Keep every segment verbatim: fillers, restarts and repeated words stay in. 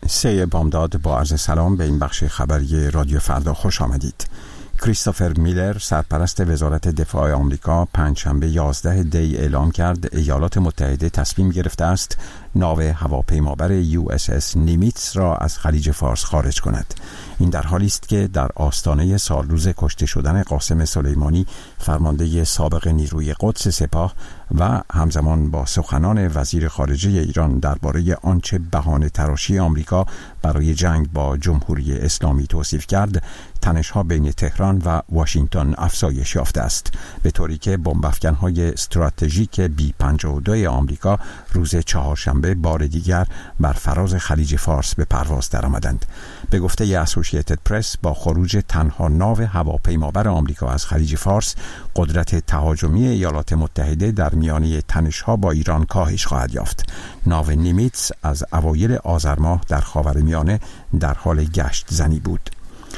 سه بامداد با عرض سلام به این بخش خبری رادیو فردا خوش آمدید. کریستوفر میلر سرپرست وزارت دفاع آمریکا پنجشنبه یازده دی اعلام کرد ایالات متحده تصمیم گرفته است ناو هواپیمابر یو اس اس نیمیتس را از خلیج فارس خارج کند. این در حالی است که در آستانه سالروز کشته شدن قاسم سلیمانی فرمانده سابق نیروی قدس سپاه و همزمان با سخنان وزیر خارجه ایران درباره آنچه بهانه تراشی آمریکا برای جنگ با جمهوری اسلامی توصیف کرد، تنش‌ها بین تهران و واشنگتن افزایش یافته است، به طوری که بمب‌افکن‌های استراتژیک بی پنجاه و دو آمریکا روز چهارشنبه بار دیگر بر فراز خلیج فارس به پرواز درآمدند. به گفته اسوسییتد پرس، با خروج تنها ناو هواپیمابر آمریکا از خلیج فارس، قدرت تهاجمی ایالات متحده در میانه تنش‌ها با ایران کاهش خواهد یافت. ناو نیمیتس از اوایل آذر ماه در خاورمیانه در حال گشت زنی بود.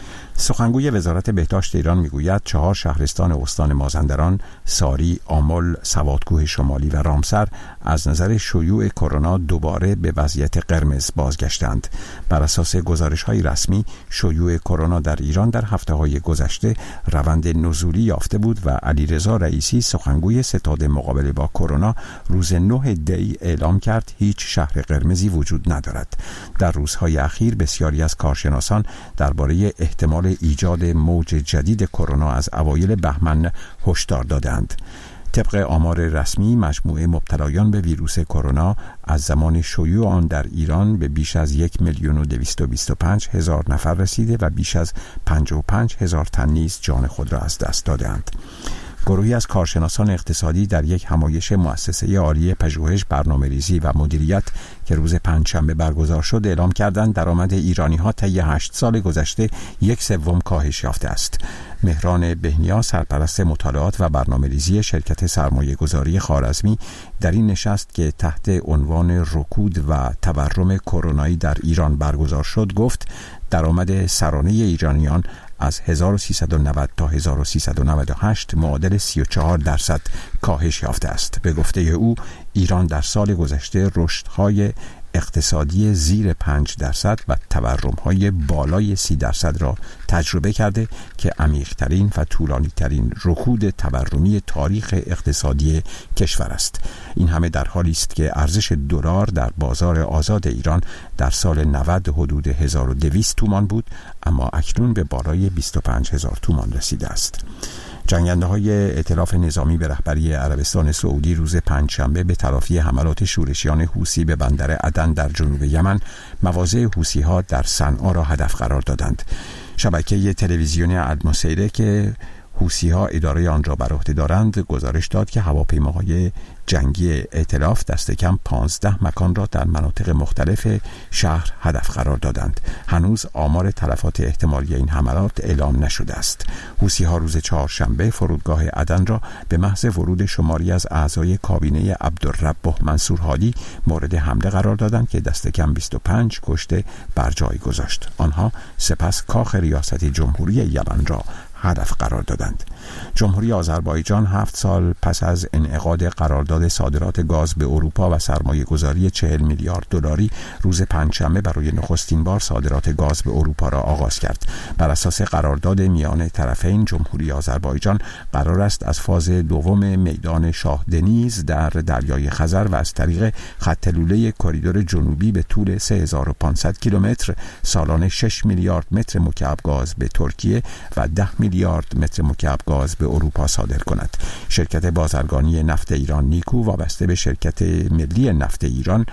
سخنگوی وزارت بهداشت ایران میگوید چهار شهرستان استان مازندران، ساری، آمل، سوادکوه شمالی و رامسر از نظر شیوع کرونا دوباره به وضعیت قرمز بازگشتند. بر اساس گزارش‌های رسمی، شیوع کرونا در ایران در هفته‌های گذشته روند نزولی یافته بود و علیرضا رئیسی، سخنگوی ستاد مقابله با کرونا، روز نه دی اعلام کرد هیچ شهر قرمزی وجود ندارد. در روزهای اخیر بسیاری از کارشناسان درباره احتمال ایجاد موج جدید کرونا از اوایل بهمن هشدار دادند. طبق آمار رسمی، مجموع مبتلایان به ویروس کرونا از زمان شیوع آن در ایران به بیش از یک میلیون و دویست و بیست و پنج هزار نفر رسیده و بیش از پنجاه و پنج هزار تن نیز جان خود را از دست دادند. گروهی از کارشناسان اقتصادی در یک همایش مؤسسه عالی پژوهش، برنامه‌ریزی و مدیریت که روز پنجشنبه برگزار شد اعلام کردند درآمد ایرانی‌ها طی هشت سال گذشته یک سوم کاهش یافته است. مهران بهنیا، سرپرست مطالعات و برنامه‌ریزی شرکت سرمایه‌گذاری خوارزمی، در این نشست که تحت عنوان رکود و تورم کرونایی در ایران برگزار شد گفت درآمد سرانه ایرانیان از هزار و سیصد و نود تا هزار و سیصد و نود و هشت معادل سی و چهار درصد کاهش یافته است. به گفته او، ایران در سال گذشته رشدهای اقتصادی زیر پنج درصد و تورم‌های بالای سی درصد را تجربه کرده که عمیق‌ترین و طولانی‌ترین رکود تورمی تاریخ اقتصادی کشور است. این همه در حالی است که ارزش دلار در بازار آزاد ایران در سال نود حدود هزار و دویست تومان بود، اما اکنون به بالای بیست و پنج هزار تومان رسیده است. جنگنده‌های ائتلاف نظامی به رهبری عربستان سعودی روز پنجشنبه به تلافی حملات شورشیان حوثی به بندر عدن در جنوب یمن، مواضع حوثی‌ها در صنعا را هدف قرار دادند. شبکه تلویزیونی المسیره که حوثی‌ها اداره آن را بر عهده دارند گزارش داد که هواپیماهای جنگی ائتلاف دست کم پانزده مکان را در مناطق مختلف شهر هدف قرار دادند. هنوز آمار تلفات احتمالی این حملات اعلام نشده است. حوثی‌ها روز چهارشنبه فرودگاه عدن را به محض ورود شماری از اعضای کابینه عبدالرب منصور هادی مورد حمله قرار دادند که دست کم بیست و پنج کشته بر جای گذاشت. آنها سپس کاخ ریاست جمهوری یمن را هدف قرار دادند. جمهوری آذربایجان هفت سال پس از انعقاد قرارداد صادرات گاز به اروپا و سرمایه گذاری چهل میلیارد دلاری روز پنجشنبه برای نخستین بار صادرات گاز به اروپا را آغاز کرد. بر اساس قرارداد میان طرفین، جمهوری آذربایجان قرار است از فاز دوم میدان شاه دنیز در دریای خزر و از طریق خط لوله کریدور جنوبی به طول سه هزار و پانصد کیلومتر سالانه شش میلیارد متر مکعب گاز به ترکیه و ده میلیارد متر مکعب گاز به اروپا صادر کند. شرکت بازرگانی نفت ایران نیکو وابسته به شرکت ملی نفت ایران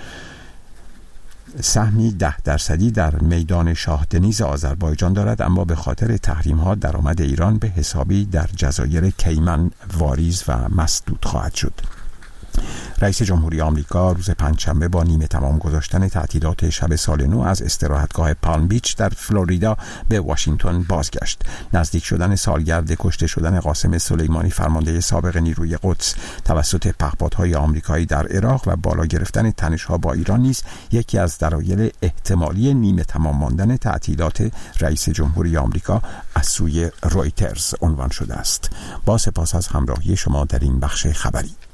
سهمی ده درصدی در میدان شاه دنیز آذربایجان دارد، اما به خاطر تحریم ها درآمد ایران به حسابی در جزایر کیمن واریز و مسدود خواهد شد. رئیس جمهوری آمریکا روز پنجشنبه با نیمه تمام گذاشتن تعطیلات شب سال نو از استراحتگاه پالم بیچ در فلوریدا به واشنگتن بازگشت. نزدیک شدن سالگرد کشته شدن قاسم سلیمانی فرمانده سابق نیروی قدس توسط پهپادهای آمریکایی در عراق و بالا گرفتن تنش‌ها با ایران نیز یکی از دلایل احتمالی نیمه تمام ماندن تعطیلات رئیس جمهوری آمریکا از سوی رویترز عنوان شده است. با سپاس از همراهی شما در این بخش خبری.